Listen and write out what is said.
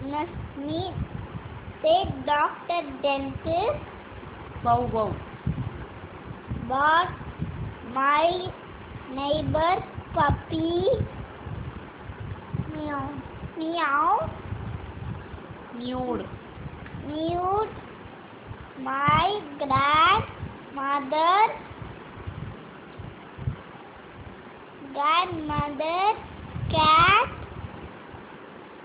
diagnosed me, said Dr. Dentist. Wow, wow. But my neighbor's puppy meow meow Nude. mewed my grandmother